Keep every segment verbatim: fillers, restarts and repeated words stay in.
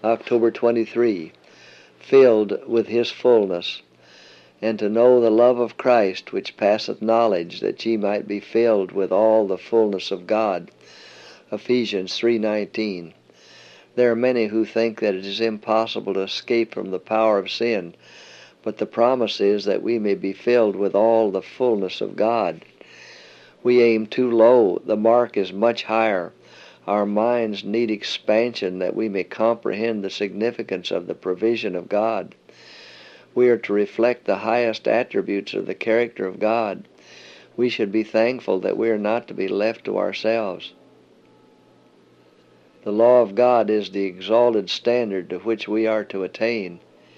October twenty-third, filled with his fullness, and to know the love of Christ which passeth knowledge, that ye might be filled with all the fullness of God. Ephesians three nineteen. There are many who think that it is impossible to escape from the power of sin, but the promise is that we may be filled with all the fullness of God. We aim too low. The mark is much higher. Our minds need expansion that we may comprehend the significance of the provision of God. We are to reflect the highest attributes of the character of God. We should be thankful that we are not to be left to ourselves. The law of God is the exalted standard to which we are to attain.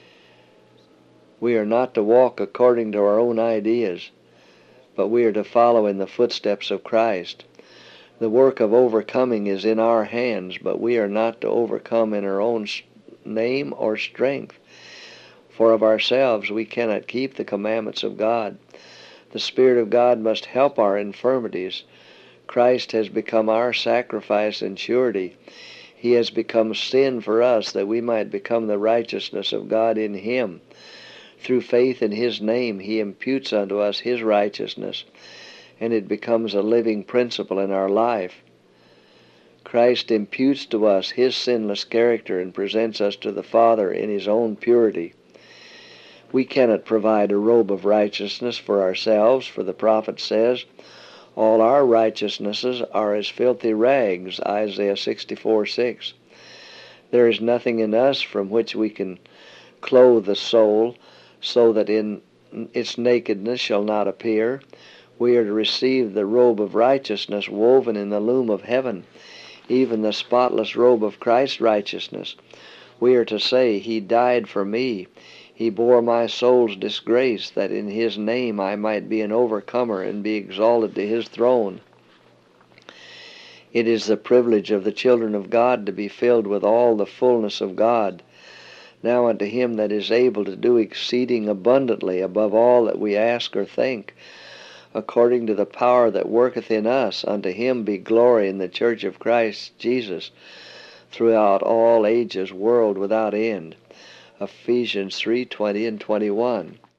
We are not to walk according to our own ideas, but we are to follow in the footsteps of Christ. The work of overcoming is in our hands, but we are not to overcome in our own name or strength. For of ourselves we cannot keep the commandments of God. The Spirit of God must help our infirmities. Christ has become our sacrifice and surety. He has become sin for us, that we might become the righteousness of God in Him. Through faith in His name, He imputes unto us His righteousness, and it becomes a living principle in our life. Christ imputes to us His sinless character and presents us to the Father in His own purity. We cannot provide a robe of righteousness for ourselves, for the prophet says, all our righteousnesses are as filthy rags, Isaiah sixty-four six. There is nothing in us from which we can clothe the soul, so that in its nakedness shall not appear. We are to receive the robe of righteousness woven in the loom of heaven, even the spotless robe of Christ's righteousness. We are to say, He died for me. He bore my soul's disgrace, that in His name I might be an overcomer and be exalted to His throne. It is the privilege of the children of God to be filled with all the fullness of God. Now unto Him that is able to do exceeding abundantly above all that we ask or think, according to the power that worketh in us, unto Him be glory in the church of Christ Jesus throughout all ages, world without end. Ephesians three twenty and twenty-one.